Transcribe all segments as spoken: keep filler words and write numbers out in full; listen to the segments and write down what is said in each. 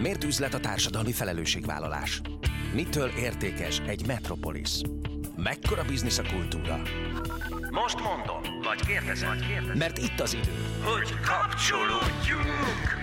Miért üzlet a társadalmi felelősségvállalás? Mitől értékes egy metropolis? Mekkora biznisz a kultúra? Most mondom, vagy kérdezem, Mert itt az idő, hogy kapcsolódjunk!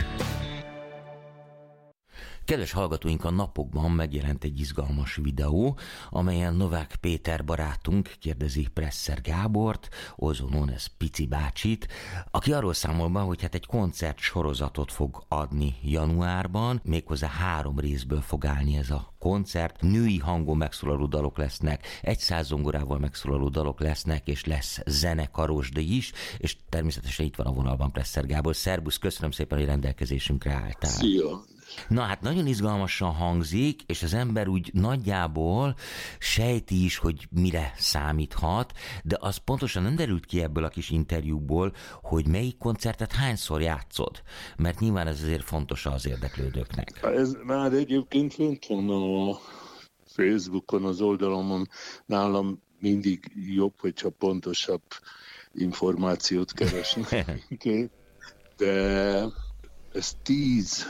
Kedves hallgatóink, a napokban megjelent egy izgalmas videó, amelyen Novák Péter barátunk kérdezi Presser Gábort, also known as Pici bácsit, aki arról számol be, hogy hát egy koncert sorozatot fog adni januárban, méghozzá három részből fog állni ez a koncert. Női hangon megszólaló dalok lesznek, egy száz zongorával megszólaló dalok lesznek, és lesz zenekarosdi is, és természetesen itt van a vonalban Presser Gábor. Szerbusz, köszönöm szépen, hogy rendelkezésünkre álltál. Szia! Na hát nagyon izgalmasan hangzik, és az ember úgy nagyjából sejti is, hogy mire számíthat, de az pontosan nem derült ki ebből a kis interjúból, hogy melyik koncertet hányszor játszod, mert nyilván ez azért fontos az érdeklődőknek. Ez már egyébként fönt van a Facebookon, az oldalamon, nálam mindig jobb, hogyha pontosabb információt keresnek, de ez tíz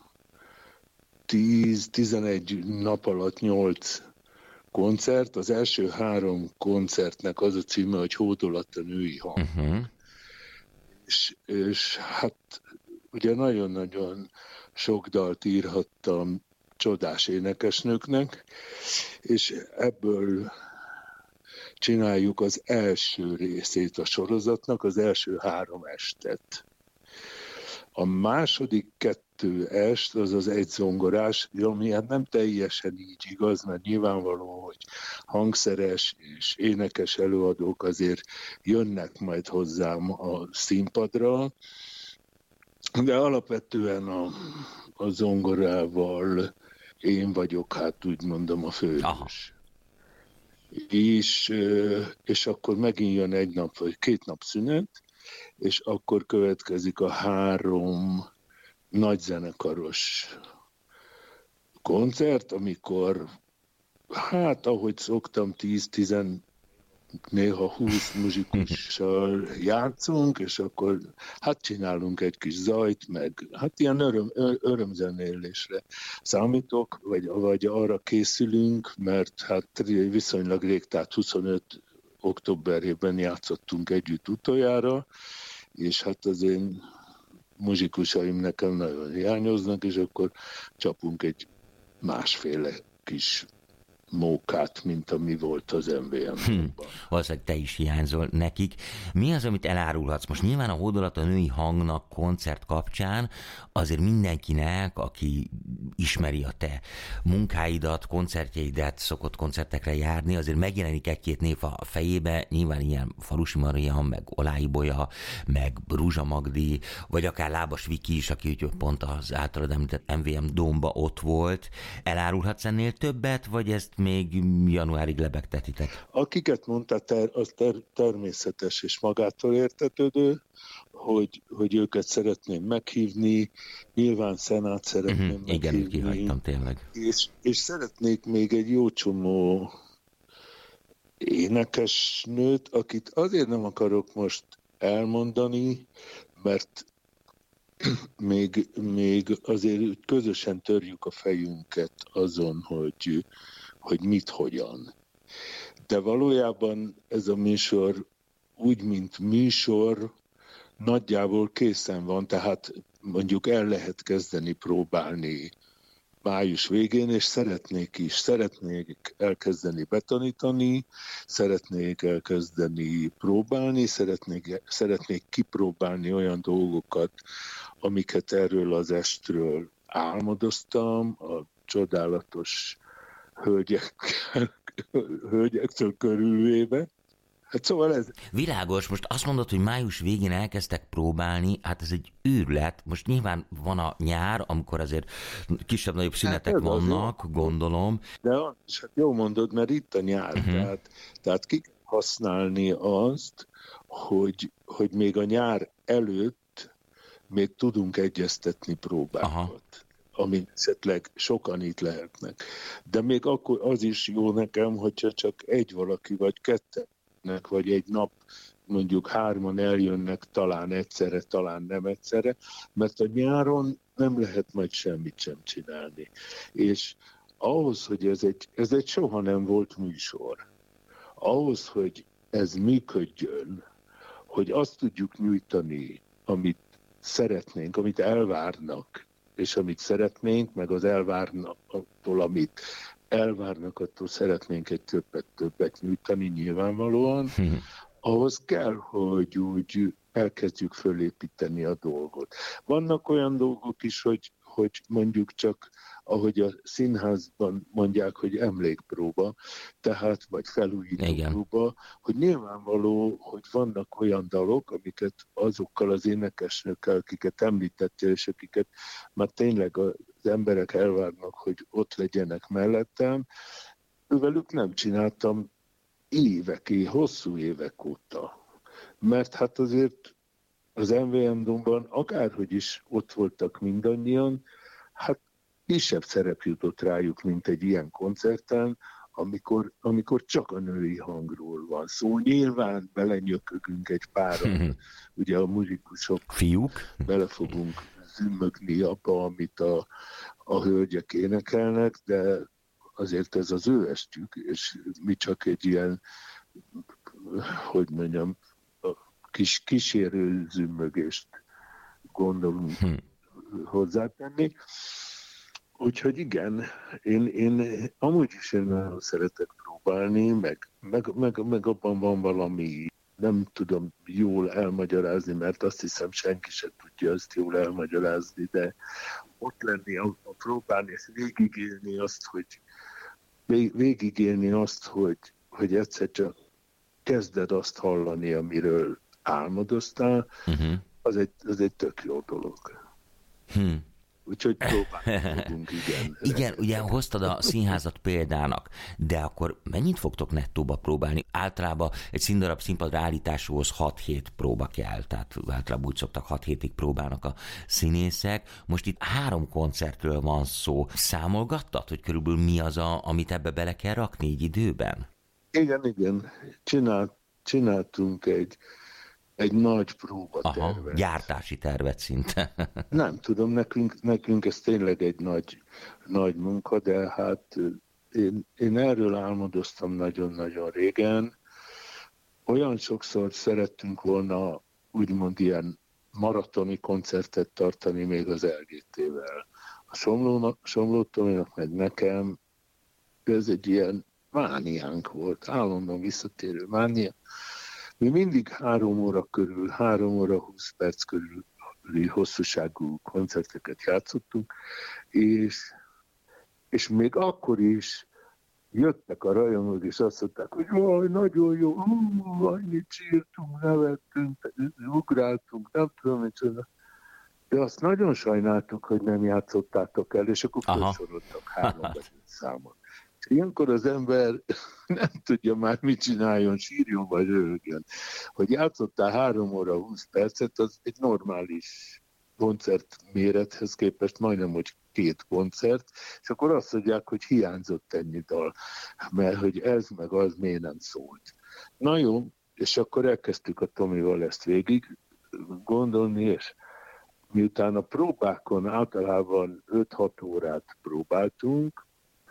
tíz-tizenegy nap alatt nyolc koncert. Az első három koncertnek az a címe, hogy Hódolat a női hang. Uh-huh. És, és hát ugye nagyon-nagyon sok dalt írhattam csodás énekesnőknek, és ebből csináljuk az első részét a sorozatnak, az első három estet. A második kettő est, az az egy zongorás, ami hát nem teljesen így igaz, mert nyilvánvaló, hogy hangszeres és énekes előadók azért jönnek majd hozzám a színpadra, de alapvetően a, a zongorával én vagyok, hát úgy mondom, a főhős. És, és akkor megint jön egy nap, vagy két nap szünet, és akkor következik a három nagyzenekaros koncert, amikor, hát ahogy szoktam, tíz-tíz, néha húsz muzsikussal játszunk, és akkor hát csinálunk egy kis zajt, meg hát ilyen öröm, örömzenélésre számítok, vagy, vagy arra készülünk, mert hát viszonylag rég, tehát huszonöt októberében játszottunk együtt utoljára, és hát az én muzsikusaim nekem nagyon hiányoznak, és akkor csapunk egy másféle kis mókát, mint ami volt az em vé em-ban. Hm, valószínűleg te is hiányzol nekik. Mi az, amit elárulhatsz? Most nyilván a Hódolat a női hangnak koncert kapcsán azért mindenkinek, aki ismeri a te munkáidat, koncertjeidet, szokott koncertekre járni, azért megjelenik egy-két név a fejébe, nyilván ilyen Falusi Marian, meg Olái Bolya, meg Rúzsa Magdi, vagy akár Lábas Viki is, aki úgy pont az általad említett em vé em Dómba ott volt. Elárulhatsz ennél többet, vagy ezt még januárig lebegtetitek? Akiket mondtál, ter, az ter, természetes és magától értetődő, hogy, hogy őket szeretném meghívni, nyilván Szenát szeretném uh-huh, meghívni. Igen, kihagytam tényleg. És, és szeretnék még egy jó csomó énekesnőt, akit azért nem akarok most elmondani, mert még, még azért közösen törjük a fejünket azon, hogy hogy mit, hogyan. De valójában ez a műsor úgy, mint műsor, nagyjából készen van, tehát mondjuk el lehet kezdeni próbálni május végén, és szeretnék is, szeretnék elkezdeni betanítani, szeretnék elkezdeni próbálni, szeretnék, szeretnék kipróbálni olyan dolgokat, amiket erről az estről álmodoztam, a csodálatos hölgyekkel, hölgyektől körülvéve. Hát szóval ez... Világos, most azt mondod, hogy május végén elkezdtek próbálni, hát ez egy őrület. Most nyilván van a nyár, amikor azért kisebb-nagyobb szünetek hát vannak, gondolom. De az, hát jó mondod, mert itt a nyár, uh-huh. tehát, tehát ki kell használni azt, hogy, hogy még a nyár előtt még tudunk egyeztetni próbákat. Aha. Amin esetleg sokan itt lehetnek. De még akkor az is jó nekem, hogyha csak egy valaki vagy kettőnek, vagy egy nap mondjuk hárman eljönnek talán egyszerre, talán nem egyszerre, mert a nyáron nem lehet majd semmit sem csinálni. És ahhoz, hogy ez egy, ez egy soha nem volt műsor, ahhoz, hogy ez működjön, hogy azt tudjuk nyújtani, amit szeretnénk, amit elvárnak, és amit szeretnénk, meg az elvárnak attól, amit elvárnak, attól szeretnénk egy többet, többet nyújtani nyilvánvalóan, hmm. ahhoz kell, hogy úgy elkezdjük fölépíteni a dolgot. Vannak olyan dolgok is, hogy, hogy mondjuk csak, ahogy a színházban mondják, hogy emlékpróba, tehát vagy felújító próba, hogy nyilvánvaló, hogy vannak olyan dalok, amiket azokkal az énekesnőkkel, akiket említettél, és akiket már tényleg az emberek elvárnak, hogy ott legyenek mellettem, ővelük nem csináltam évek, hosszú évek óta. Mert hát azért az em vé em Domban akárhogy is ott voltak mindannyian, hát kisebb szerep jutott rájuk, mint egy ilyen koncerten, amikor, amikor csak a női hangról van szó. Nyilván belenyökögünk egy párat, ugye a muzsikusok fiúk bele fogunk zümmögni abba, amit a, a hölgyek énekelnek, de azért ez az ő estjük, és mi csak egy ilyen, hogy mondjam, kis kísérő zümmögést gondolunk hm. hozzátenni. Úgyhogy igen, én, én amúgy is én nagyon szeretek próbálni, meg, meg, meg, meg abban van valami, nem tudom jól elmagyarázni, mert azt hiszem senki sem tudja azt jól elmagyarázni, de ott lenni a, a próbálni, és végigélni azt, hogy végigélni azt, hogy, hogy egyszer csak kezded azt hallani, amiről álmodoztál, uh-huh. az, egy, az egy tök jó dolog. Hmm. Úgyhogy próbálni fogunk, igen. Igen, ugye hoztad a színházat példának, de akkor mennyit fogtok nettóba próbálni? Általában egy színdarab színpadra állításhoz hat hét próba kell, tehát általában úgy szoktak hat hétig próbálnak a színészek. Most itt három koncertről van szó. Számolgattad, hogy körülbelül mi az, a, amit ebbe bele kell rakni így időben? Igen, igen. Csinált, csináltunk egy egy nagy próbatervet. Aha, gyártási tervet szinte. Nem tudom, nekünk, nekünk ez tényleg egy nagy, nagy munka, de hát én, én erről álmodoztam nagyon-nagyon régen. Olyan sokszor szerettünk volna úgymond ilyen maratoni koncertet tartani még az el gé té-vel. A Somló Tominak meg nekem ez egy ilyen mániánk volt, állandóan visszatérő mánia. Mi mindig három óra körül, három óra húsz perc körüli hosszúságú koncerteket játszottunk, és, és még akkor is jöttek a rajongók, és azt mondták, hogy jaj, nagyon jó, hú, annyit sírtunk, nevettünk, ugráltunk, nem tudom, micsoda. De azt nagyon sajnáltuk, hogy nem játszottátok el, és akkor felsoroltak három számot. Ilyenkor az ember nem tudja már, mit csináljon, sírjon vagy röhögjön. Hogy játszottál három óra húsz percet, az egy normális koncert mérethez képest majdnem, hogy két koncert, és akkor azt mondják, hogy hiányzott ennyi dal, mert hogy ez meg az miért nem szólt. Na jó, és akkor elkezdtük a Tomival ezt végig gondolni, és miután a próbákon általában öt-hat órát próbáltunk,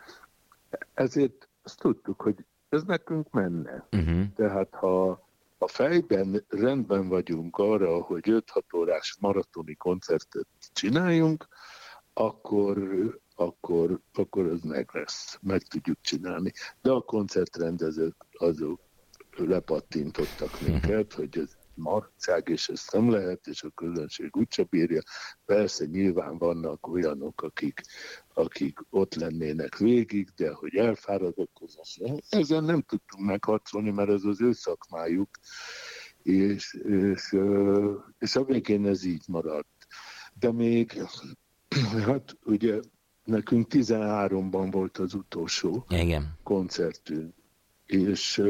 ezért azt tudtuk, hogy ez nekünk menne. Uh-huh. Tehát ha a fejben rendben vagyunk arra, hogy öt-hat órás maratoni koncertet csináljunk, akkor, akkor, akkor ez meg lesz, meg tudjuk csinálni. De a koncertrendezők azok lepattintottak minket, hogy ez marcság, és ezt nem lehet, és a közönség úgyse bírja. Persze nyilván vannak olyanok, akik, akik ott lennének végig, de hogy elfárad a közönség. Ezen nem tudtunk megharcolni, mert ez az ő szakmájuk, és, és, és a végén ez így maradt. De még, hát ugye nekünk tizenháromban volt az utolsó Igen. koncertünk, és,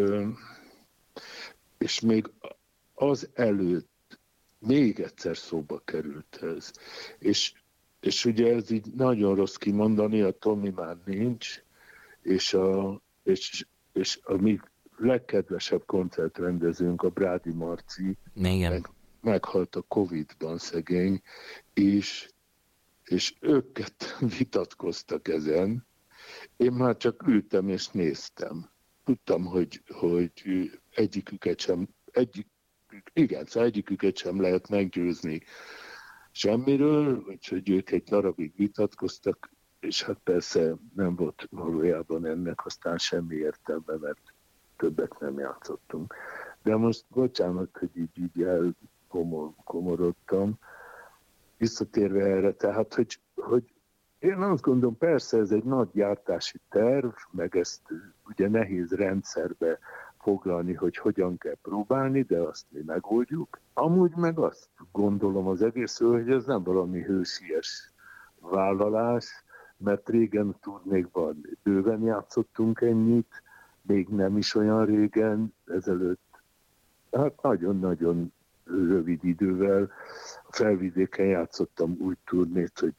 és még az előtt még egyszer szóba került ez. És, és ugye ez így nagyon rossz kimondani, a Tomi már nincs, és a, és, és a mi legkedvesebb koncertrendezőnk, a Brádi Marci, meg, meghalt a Covid-ban szegény, és, és ők ketten vitatkoztak ezen. Én már csak ültem és néztem. Tudtam, hogy, hogy egyiküket sem, egyik, igen, szóval egyiküket sem lehet meggyőzni semmiről, úgyhogy ők egy darabig vitatkoztak, és hát persze nem volt valójában ennek aztán semmi értelme, mert többet nem játszottunk. De most bocsánat, hogy így, így elkomorodtam. Visszatérve erre, tehát, hogy, hogy én azt gondolom, persze ez egy nagy gyártási terv, meg ezt ugye nehéz rendszerbe foglalni, hogy hogyan kell próbálni, de azt mi megoldjuk. Amúgy meg azt gondolom az egészről, hogy ez nem valami hősies vállalás, mert régen tudnékban bőven játszottunk ennyit, még nem is olyan régen, ezelőtt, hát nagyon-nagyon rövid idővel. A Felvidéken játszottam úgy turnét, hogy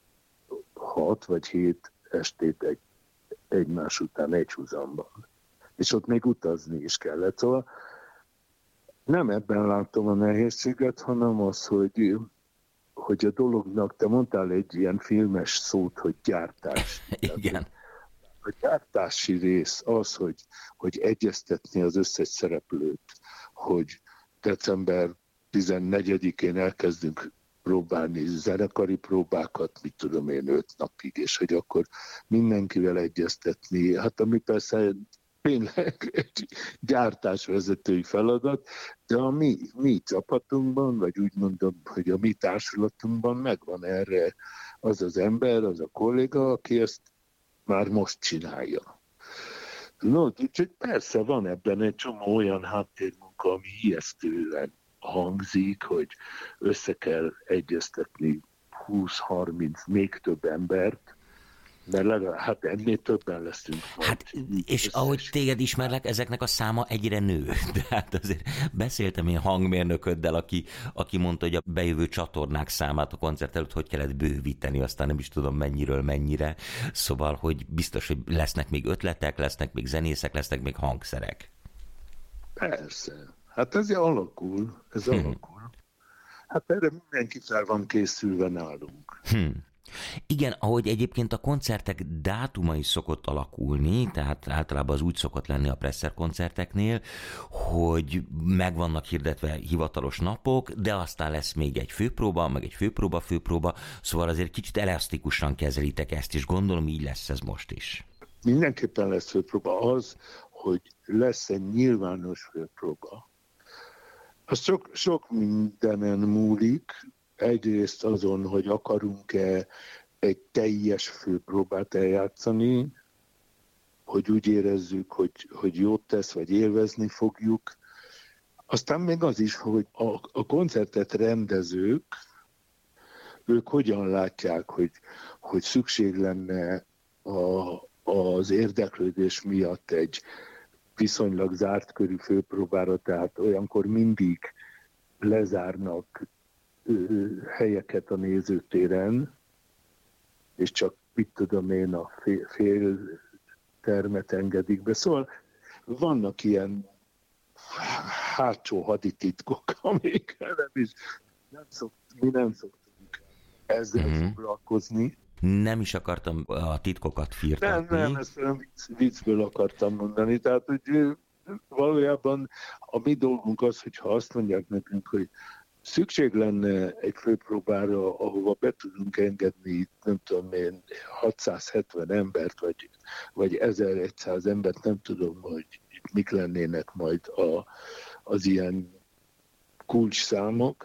hat vagy hét estét egy, egymás után egy húzamban. És ott még utazni is kellett. Szóval nem ebben látom a nehézséget, hanem az, hogy, hogy a dolognak, te mondtál egy ilyen filmes szót, hogy gyártás. Igen. A gyártási rész az, hogy, hogy egyeztetni az összes szereplőt, hogy december tizennegyedikén elkezdünk próbálni zenekari próbákat, mit tudom én, öt napig, és hogy akkor mindenkivel egyeztetni. Hát ami persze tényleg egy gyártásvezetői feladat, de a mi, mi csapatunkban, vagy úgy mondom, hogy a mi társulatunkban megvan erre az az ember, az a kolléga, aki ezt már most csinálja. No, úgyhogy persze van ebben egy csomó olyan háttérmunka, ami ijesztően hangzik, hogy össze kell egyeztetni húsz-harminc, még több embert, mert legalább, hát ennél többen leszünk. Hát, és ahogy téged ismerlek, ezeknek a száma egyre nő. De hát azért beszéltem én hangmérnököddel, aki, aki mondta, hogy a bejövő csatornák számát a koncert előtt hogy kellett bővíteni, aztán nem is tudom mennyiről mennyire. Szóval, hogy biztos, hogy lesznek még ötletek, lesznek még zenészek, lesznek még hangszerek. Persze. Hát ez alakul. Ez hmm. alakul. Hát erre mindenki fel van készülve nálunk. Hmm. Igen, ahogy egyébként a koncertek dátuma is szokott alakulni, tehát általában az úgy szokott lenni a Presser koncerteknél, hogy meg vannak hirdetve hivatalos napok, de aztán lesz még egy főpróba, meg egy főpróba, főpróba, szóval azért kicsit elasztikusan kezelitek ezt, és gondolom így lesz ez most is. Mindenképpen lesz főpróba. Az, hogy lesz egy nyilvános főpróba, az sok, sok mindenen múlik. Egyrészt azon, hogy akarunk-e egy teljes főpróbát eljátszani, hogy úgy érezzük, hogy, hogy jót tesz, vagy élvezni fogjuk. Aztán még az is, hogy a, a koncertet rendezők, ők hogyan látják, hogy, hogy szükség lenne a, az érdeklődés miatt egy viszonylag zárt körű főpróbára, tehát olyankor mindig lezárnak helyeket a nézőtéren, és csak, mit tudom én, a fél, fél termet engedik be. Szóval vannak ilyen hátsó hadititkok, amik nem is, nem szokt, mi nem szoktunk ezzel mm-hmm. foglalkozni. Nem is akartam a titkokat firtatni. Nem, nem, ezt vicc, viccből akartam mondani. Tehát, hogy valójában a mi dolgunk az, hogyha azt mondják nekünk, hogy szükség lenne egy főpróbára, ahova be tudunk engedni, nem tudom én, hatszázhetven embert, vagy, vagy ezerszáz embert, nem tudom, hogy mik lennének majd a, az ilyen kulcsszámok,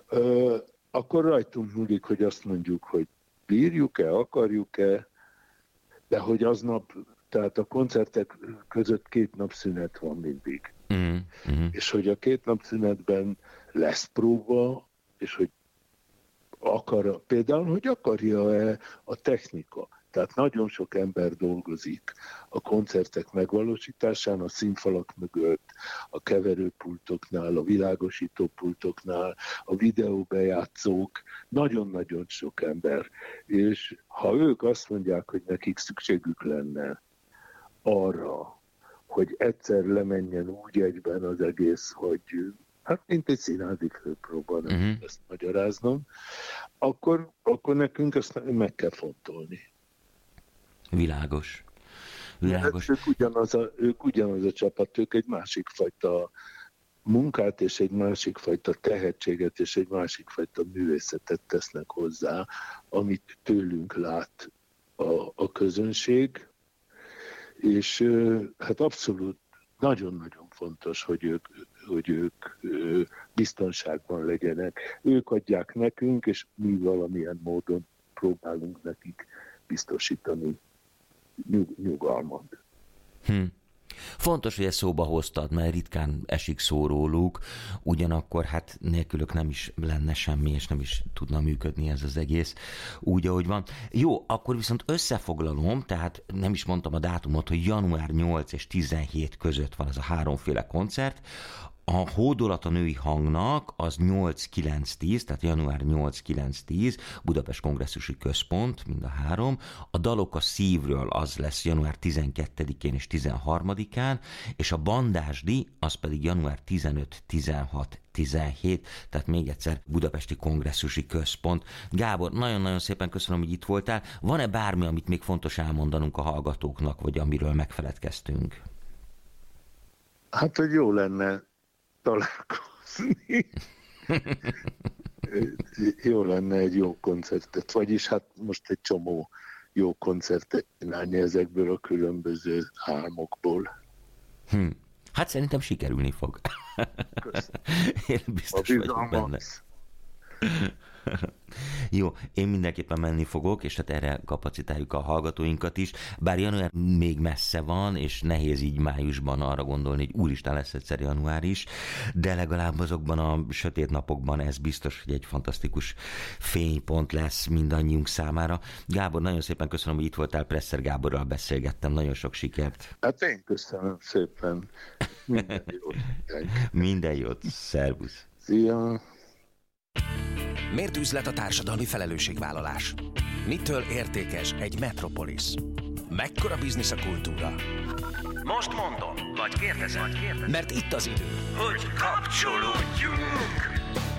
akkor rajtunk múlik, hogy azt mondjuk, hogy bírjuk-e, akarjuk-e, de hogy aznap, tehát a koncertek között két nap szünet van mindig. Mm-hmm. És hogy a két nap szünetben lesz próba, és hogy akar, például, hogy akarja-e a technika. Tehát nagyon sok ember dolgozik a koncertek megvalósításán, a színfalak mögött, a keverőpultoknál, a világosítópultoknál, a videóbejátszók, nagyon-nagyon sok ember. És ha ők azt mondják, hogy nekik szükségük lenne arra, hogy egyszer lemenjen úgy egyben az egész, hogy hát mint egy színházi főpróba, nem uh-huh. ezt magyaráznom, akkor, akkor nekünk ezt meg kell fontolni. Világos. Világos. Ők ugyanaz, a, ők ugyanaz a csapat, ők egy másik fajta munkát és egy másik fajta tehetséget és egy másik fajta művészetet tesznek hozzá, amit tőlünk lát a, a közönség, és hát abszolút nagyon-nagyon fontos, hogy ők, hogy ők biztonságban legyenek. Ők adják nekünk, és mi valamilyen módon próbálunk nekik biztosítani nyug, nyugalmat. Hm. Fontos, hogy ezt szóba hoztad, mert ritkán esik szó róluk, ugyanakkor hát nélkülök nem is lenne semmi, és nem is tudna működni ez az egész úgy, ahogy van. Jó, akkor viszont összefoglalom, tehát nem is mondtam a dátumot, hogy január nyolc és tizenhét között van ez a háromféle koncert. A Hódolat a női hangnak az nyolc kilenc tíz, tehát január nyolc kilenc tíz, Budapest Kongresszusi Központ, mind a három. A Dalok a szívről az lesz január tizenkettedikén és tizenharmadikán, és a Bandásdi az pedig január tizenöt tizenhat tizenhét, tehát még egyszer Budapesti Kongresszusi Központ. Gábor, nagyon-nagyon szépen köszönöm, hogy itt voltál. Van-e bármi, amit még fontos elmondanunk a hallgatóknak, vagy amiről megfeledkeztünk? Hát, hogy jó lenne találkozni. Jó lenne egy jó koncertet, vagyis hát most egy csomó jó koncertet csinálni ezekből a különböző álmokból. Hm. Hát szerintem sikerülni fog. Én biztos vagyok benne. Jó, én mindenképpen menni fogok, és hát erre kapacitáljuk a hallgatóinkat is, bár január még messze van, és nehéz így májusban arra gondolni, hogy úristen, lesz egyszer január is, de legalább azokban a sötét napokban ez biztos, hogy egy fantasztikus fénypont lesz mindannyiunk számára. Gábor, nagyon szépen köszönöm, hogy itt voltál, Presser Gáborral beszélgettem, nagyon sok sikert. Hát én köszönöm szépen. Minden jót. Minden jót, szervusz. Szia. Miért üzlet a társadalmi felelősségvállalás? Mitől értékes egy metropolis? Mekkora biznisz a kultúra? Most mondom, vagy kérdezem, vagy kérdezem. Mert itt az idő, hogy kapcsolódjunk!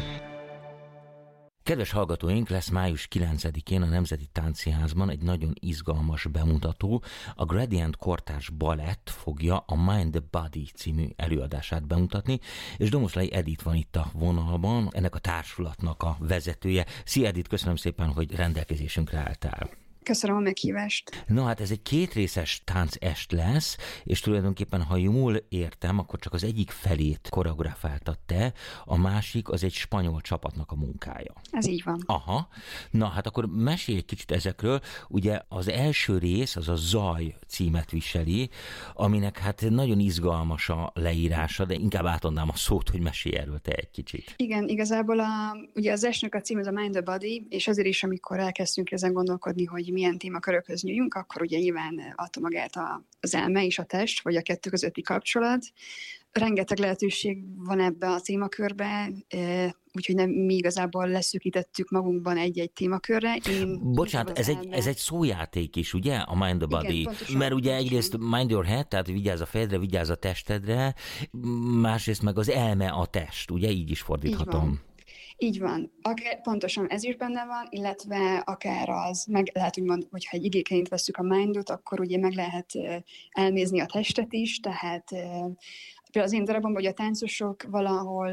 Kedves hallgatóink, lesz május kilencedikén a Nemzeti Táncszínházban egy nagyon izgalmas bemutató. A Gradient Kortárs Balett fogja a Mind the Body című előadását bemutatni, és Domoszlai Edit van itt a vonalban, ennek a társulatnak a vezetője. Szia Edit, köszönöm szépen, hogy rendelkezésünkre álltál. Köszönöm a meghívást. No, hát ez egy kétrészes táncest lesz, és tulajdonképpen, ha jól értem, akkor csak az egyik felét koreografáltad te, a másik az egy spanyol csapatnak a munkája. Ez így van. Aha. Na, hát akkor mesélj egy kicsit ezekről. Ugye az első rész, az a Zaj címet viseli, aminek hát nagyon izgalmas a leírása, de inkább átadnám a szót, hogy mesélj erről te egy kicsit. Igen, igazából a, ugye az esnek a cím az a Mind the Body, és azért is, amikor elkezdtünk ezen gondolkodni, hogy milyen témakörökhöz nyúljunk, akkor ugye nyilván adta magát az elme és a test, vagy a kettő közötti kapcsolat. Rengeteg lehetőség van ebbe a témakörbe, úgyhogy nem, mi igazából leszűkítettük magunkban egy-egy témakörre. Én Bocsánat, ez egy, ez egy szójáték is, ugye? A Mind the Body. Igen, mert ugye egyrészt mind your head, tehát vigyázz a fejedre, vigyázz a testedre, másrészt meg az elme a test, ugye? Így is fordíthatom. Így van. Akár, pontosan ez is benne van, illetve akár az, meg lehet úgymond, hogyha egy igéként veszük a mindot, akkor ugye meg lehet elmézni a testet is, tehát például az én darabomban, hogy a táncosok valahol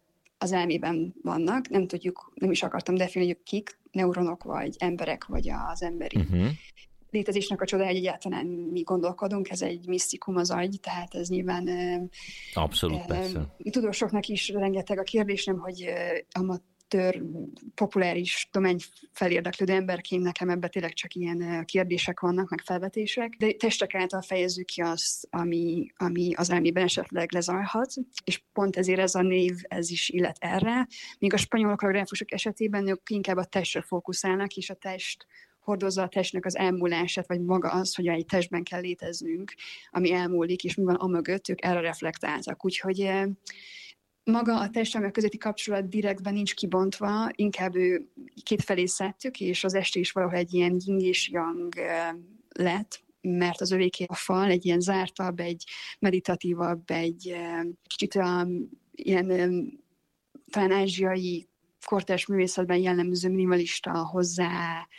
az elmében vannak, nem tudjuk, nem is akartam definiálni, kik, neuronok, vagy emberek, vagy az emberi uh-huh. létezésnek a csodája, hogy egyáltalán mi gondolkodunk, ez egy misztikum az agy, tehát ez nyilván abszolút, e, persze. Tudósoknak is rengeteg a kérdés, nem, hogy amatőr, populáris domány felérdeklődő emberként nekem ebben tényleg csak ilyen kérdések vannak, meg felvetések, de testek által fejezzük ki azt, ami, ami az elmében esetleg lezajlhat, és pont ezért ez a név, ez is illet erre, míg a spanyol koreográfusok esetében ők inkább a testre fókuszálnak, és a test hordozza a testnek az elmúlását, vagy maga az, hogy egy testben kell léteznünk, ami elmúlik, és mi van amögött, ők erre reflektáltak. Úgyhogy maga a test, közötti kapcsolat direktben nincs kibontva, inkább ő kétfelé szedtük, és az este is valahol egy ilyen yin és yang lett, mert az övéké a fal egy ilyen zártabb, egy meditatívabb, egy kicsit olyan, ilyen talán ázsiai kortárs művészetben jellemző minimalista, hozzá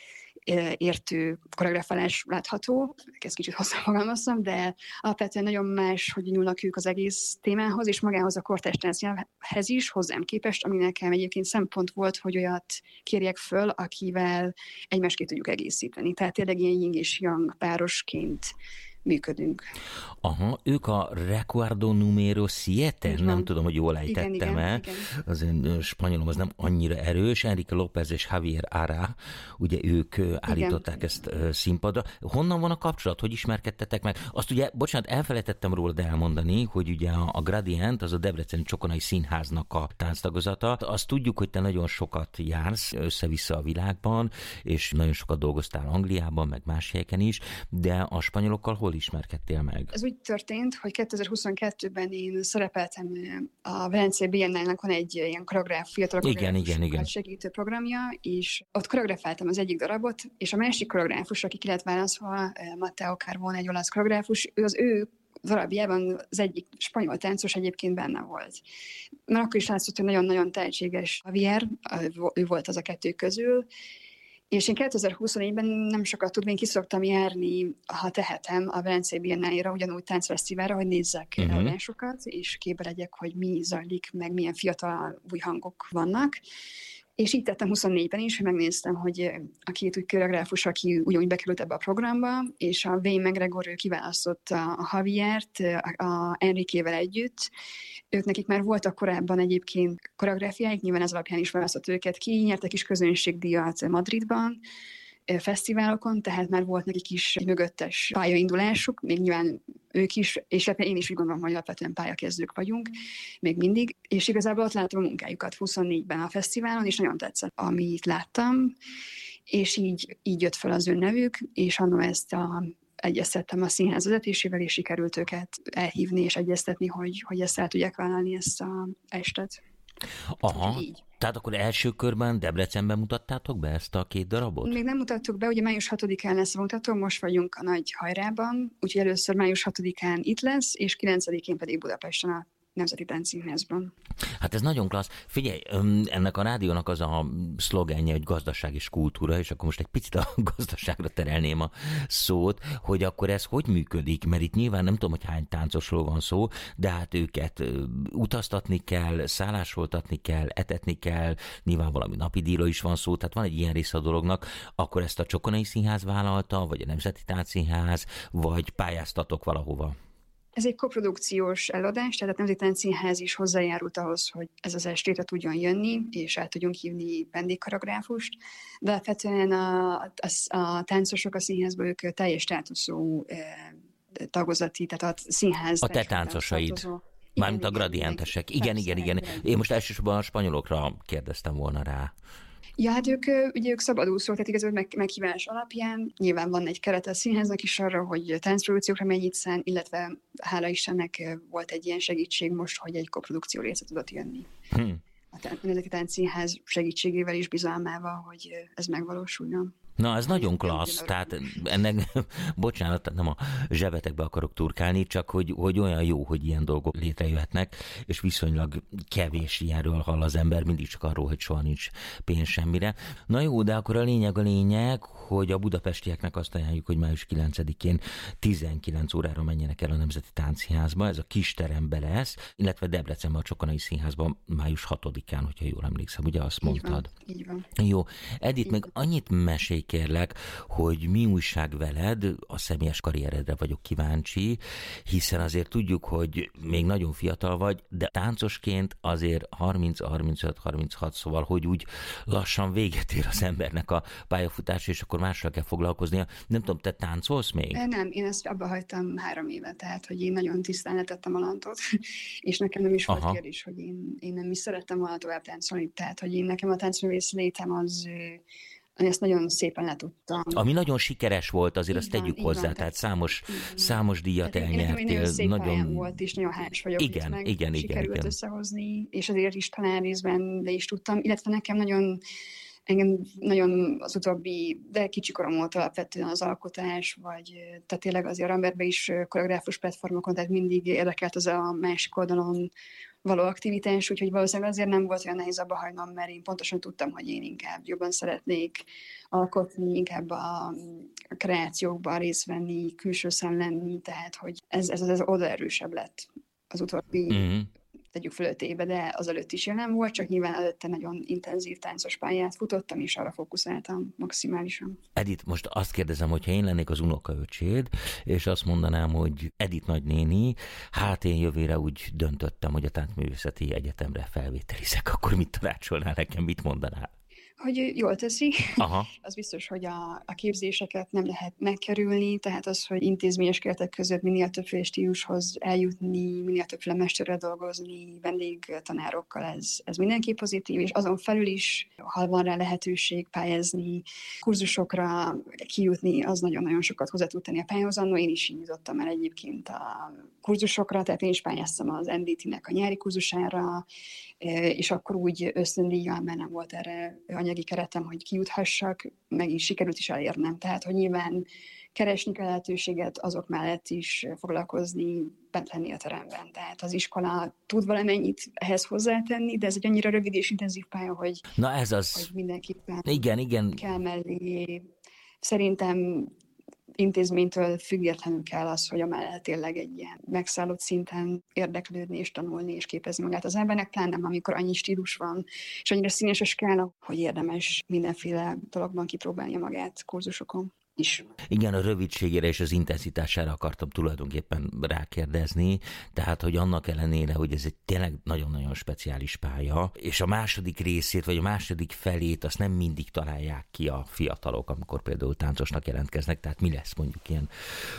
értő koreografálás látható, ezt kicsit hozzáfogalmaztam, de alapvetően nagyon más, hogy nyúlnak ők az egész témához, és magához a kortárs táncnyelvhez is, hozzám képest, ami nekem egyébként szempont volt, hogy olyat kérjek föl, akivel egymást ki tudjuk egészíteni. Tehát tényleg ilyen yin és yang párosként működünk. Aha, ők a Recuerdo Numero Siete? Nem tudom, hogy jól ejtettem-e. Az én spanyolom az nem annyira erős. Enrique López és Javier Ara, ugye ők állították igen. ezt színpadra. Honnan van a kapcsolat? Hogy ismerkedtetek meg? Azt ugye, bocsánat, elfelejtettem rólad elmondani, hogy ugye a Gradient, az a Debreceni Csokonai Színháznak a tánctagozata. Azt tudjuk, hogy te nagyon sokat jársz össze-vissza a világban, és nagyon sokat dolgoztál Angliában, meg más helyeken is, de a spanyolokkal hol ismerkedtél meg? Ez úgy történt, hogy kétezer-huszonkettőben én szerepeltem a Velencei Biennálának van egy ilyen koreográf, fiatal koreográfusokat segítő programja, és ott koreografáltam az egyik darabot, és a másik koreográfus, aki ki lett válaszolva, Matteo Carbone, egy olasz koreográfus, ő az ő darabjában az egyik spanyol táncos egyébként benne volt. Mert akkor is látszott, hogy nagyon-nagyon tehetséges Javier, ő volt az a kettő közül, és én kétezer-huszonnégyben nem sokat tudva, én ki szoktam járni, ha tehetem, a Velencei Biennálára, ugyanúgy táncfesztiválra, hogy nézzek uh-huh. előadásokat, és képbe legyek, hogy mi zajlik, meg milyen fiatal új hangok vannak. És így tettem huszonnégyben is, hogy megnéztem, hogy a két új koreográfus, aki ugyanúgy bekerült ebbe a programba, és a Wayne McGregor ő kiválasztott a Javiert a Enriquével együtt. Ők nekik már voltak korábban egyébként koreográfiáik, nyilván ez alapján is választott őket ki, nyertek is közönségdíjat Madridban, fesztiválokon, tehát már volt nekik is egy mögöttes pályaindulásuk, még nyilván ők is, és én is úgy gondolom, hogy alapvetően pályakezdők vagyunk, még mindig, és igazából ott láttam a munkájukat huszonnégyben a fesztiválon, és nagyon tetszett, amit láttam, és így, így jött fel az ő nevük, és annól ezt a egyeztettem a színház vezetésével, és sikerült őket elhívni és egyeztetni, hogy, hogy ezt el tudják vállalni, ezt a estet. Aha, tehát akkor első körben Debrecenben mutattátok be ezt a két darabot? Még nem mutattuk be, ugye május hatodikán lesz a mutató, most vagyunk a nagy hajrában, úgyhogy először május hatodikán itt lesz, és kilencedikén pedig Budapesten a Nemzeti Táncszínházban. Hát ez nagyon klassz. Figyelj, ennek a rádiónak az a szlogenje, hogy gazdaság és kultúra, és akkor most egy picit a gazdaságra terelném a szót, hogy akkor ez hogy működik, mert itt nyilván nem tudom, hogy hány táncosról van szó, de hát őket utaztatni kell, szállásoltatni kell, etetni kell, nyilván valami napi díjról is van szó, tehát van egy ilyen része a dolognak, akkor ezt a Csokonai Színház vállalta, vagy a Nemzeti Táncszínház, vagy pályáztatok valahova? Ez egy koprodukciós előadás, tehát a Nemzeti Táncszínház is hozzájárult ahhoz, hogy ez az estétre tudjon jönni, és el tudjunk hívni vendégkoreográfust, de alapvetően a, a, a táncosok a színházban ők teljes státuszú eh, tagozati, tehát a színház... A te táncosaid. Mármint a gradientesek. Igen, igen, igen, igen. Én most elsősorban a spanyolokra kérdeztem volna rá. Ja, hát ők, ugye ők szabadúszók, tehát igazából meg, meghívás alapján nyilván van egy kerete a színháznak is arra, hogy táncprodukciókra mennyit szán, illetve hála Istennek volt egy ilyen segítség most, hogy egy koprodukció része tudott jönni. Hmm. A Nemzeti Táncszínház segítségével is bizalmával, hogy ez megvalósuljon. Na, ez nagyon klassz, tehát ennek, bocsánat, nem a zsebetekbe akarok turkálni, csak hogy, hogy olyan jó, hogy ilyen dolgok létrejöhetnek, és viszonylag kevés ilyenről hall az ember, mindig csak arról, hogy soha nincs pénz semmire. Na jó, de akkor a lényeg a lényeg, hogy a budapestieknek azt ajánljuk, hogy május kilencedikén tizenkilenc órára menjenek el a Nemzeti Táncszínházba, ez a kis terembe lesz, illetve Debrecenben a Csokonai Színházban május hatodikán, hogyha jól emlékszem, ugye azt mondtad? Így van, így van. Jó, Edith, még annyit mesélj, kérlek, hogy mi újság veled, a személyes karrieredre vagyok kíváncsi, hiszen azért tudjuk, hogy még nagyon fiatal vagy, de táncosként azért harminc, harmincöt, harminchat, szóval, hogy úgy lassan véget ér az embernek a pályafutás, és akkor mással kell foglalkoznia. Nem tudom, te táncolsz még? Nem, én ezt abba hagytam három éve, tehát, hogy én nagyon tisztán letettem a lantot, és nekem nem is volt Aha. kérdés, hogy én, én nem is szerettem volna tovább táncolni, tehát, hogy én nekem a táncművész létem az... Ezt nagyon szépen letudtam. Ami nagyon sikeres volt, azért azt tegyük hozzá, van, tehát számos, számos díjat tehát elnyertél. Nagyon szép nagyon volt, és nagyon hálás vagyok, igen, meg igen, sikerült igen, összehozni, és azért is talán részben le is tudtam, illetve nekem nagyon Engem nagyon az utóbbi, de kicsi korom óta alapvetően az alkotás, vagy tehát tényleg az Aramberben is koreográfus platformokon, tehát mindig érdekelt az a másik oldalon való aktivitás, úgyhogy valószínűleg azért nem volt olyan nehéz abba hagynom, mert én pontosan tudtam, hogy én inkább jobban szeretnék alkotni, inkább a kreációkban részt venni, külső szem lenni, tehát hogy ez, ez, ez oda erősebb lett az utóbbi mm-hmm. tegyük föl öt éve, de az előtt is jelen volt, csak nyilván előtte nagyon intenzív táncos pályát futottam, és arra fókuszáltam maximálisan. Edith, most azt kérdezem, hogyha én lennék az unokaöcséd, és azt mondanám, hogy Edith nagynéni, hát én jövőre úgy döntöttem, hogy a Táncművészeti Egyetemre felvételizek, akkor mit tanácsolnál nekem, mit mondanál? Hogy jól teszi. Aha. Az biztos, hogy a, a képzéseket nem lehet megkerülni, tehát az, hogy intézményes keretek között minél többféle stílushoz eljutni, minél többféle mesterrel dolgozni, vendégtanárokkal, ez, ez mindenki pozitív, és azon felül is, ha van rá lehetőség pályázni, kurzusokra kijutni, az nagyon-nagyon sokat hozzá tud tenni a pályához. Annól én is indítottam el egyébként a kurzusokra, tehát én is pályáztam az en dé té-nek a nyári kurzusára, és akkor úgy ösztöndíjjal, mert nem volt erre anyagi keretem, hogy kijuthassak, meg is sikerült is elérnem. Tehát, hogy nyilván keresni kell lehetőséget, azok mellett is foglalkozni, bent lenni a teremben. Tehát az iskola tud valamennyit ehhez hozzátenni, de ez egy annyira rövid és intenzív pálya, hogy, Na ez az... hogy mindenképpen igen, igen. kell mellé. Szerintem intézménytől függetlenül kell az, hogy amellett tényleg egy ilyen megszállott szinten érdeklődni és tanulni és képezni magát az embernek, pláne nem, amikor annyi stílus van, és annyira színes a skála, hogy érdemes mindenféle dologban kipróbálnia magát kurzusokon is. Igen, a rövidségére és az intenzitására akartam tulajdonképpen rákérdezni, tehát, hogy annak ellenére, hogy ez egy tényleg nagyon-nagyon speciális pálya, és a második részét, vagy a második felét azt nem mindig találják ki a fiatalok, amikor például táncosnak jelentkeznek, tehát mi lesz mondjuk ilyen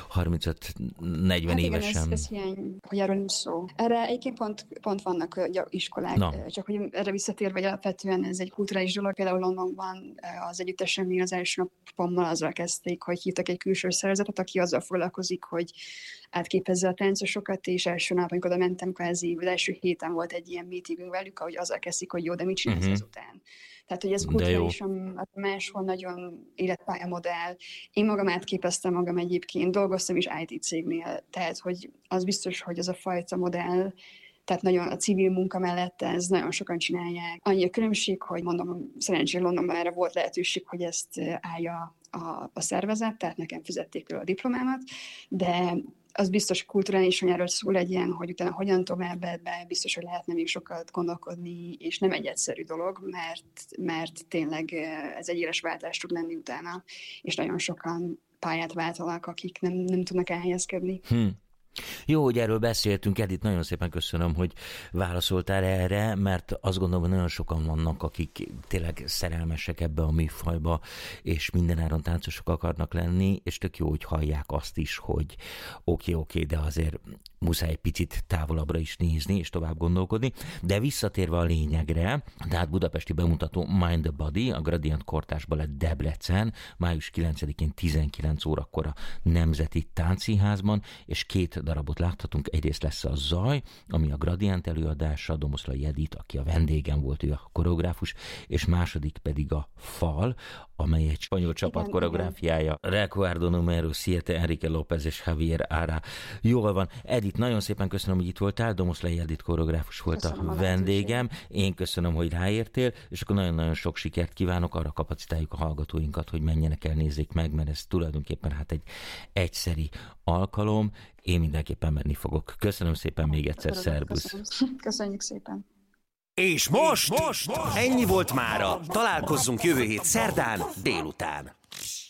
harmincöt-negyven hát évesen? Igen, ez, ez hiány, hogy erről nincs szó. Erre egyébként pont, pont vannak iskolák, Na. csak hogy erre visszatérve, hogy alapvetően ez egy kulturális dolog, például Londonban az együttesemnél az első napommal azzal kezdték, hogy hívtak egy külső szervezetet, aki azzal foglalkozik, hogy átképezze a táncosokat, és első nap, amikor oda mentem, kvázi az első héten volt egy ilyen meetingünk velük, ahogy azzal kezdik, hogy jó, de mit csinálsz uh-huh. ezután? Tehát, hogy ez kulturálisan máshol nagyon életpályamodell. Én magam átképeztem magam egyébként, dolgoztam is i té cégnél, tehát, hogy az biztos, hogy az a fajta modell, tehát nagyon a civil munka mellett ez nagyon sokan csinálják. Annyi a különbség, hogy mondom, szerencsére Londonban erre volt lehetőség, hogy ezt állja a, a szervezet, tehát nekem fizették el a diplomámat, de az biztos kulturálisan erről szól egy ilyen, hogy utána hogyan tovább ebbe, biztos, hogy lehetne még sokat gondolkodni, és nem egy egyszerű dolog, mert, mert tényleg ez egy éles váltás tud lenni utána, és nagyon sokan pályát váltanak, akik nem, nem tudnak elhelyezkedni. Hmm. Jó, hogy erről beszéltünk, Edith, nagyon szépen köszönöm, hogy válaszoltál erre, mert azt gondolom, hogy nagyon sokan vannak, akik tényleg szerelmesek ebbe a műfajba, és mindenáron táncosok akarnak lenni, és tök jó, hogy hallják azt is, hogy oké, oké, de azért muszáj egy picit távolabbra is nézni, és tovább gondolkodni. De visszatérve a lényegre, tehát budapesti bemutató Mind the Body, a Gradient Kortárs Balett Debrecen, május kilencedikén tizenkilenc órakor a Nemzeti Táncszínházban, és két darabot láthatunk. Egyrészt lesz a Zaj, ami a Gradient előadása, Domoszlai Edith, aki a vendégem volt, ő a koreográfus, és második pedig a Fal, amely egy spanyol csapat igen, koreográfiája. Recuerdo Numero siete, Enrique López és Javier Ara. Jól van. Edith, nagyon szépen köszönöm, hogy itt voltál. Domoszlai Edith koreográfus volt köszönöm a vendégem. Én köszönöm, hogy ráértél, és akkor nagyon-nagyon sok sikert kívánok, arra kapacitáljuk a hallgatóinkat, hogy menjenek el, nézzék meg, mert ez tulajdonképpen hát egy egyszeri alkalom. Én mindenképpen menni fogok. Köszönöm szépen még egyszer, szervusz. Köszönjük szépen. És most, most, most ennyi volt mára. Találkozzunk jövő hét szerdán délután.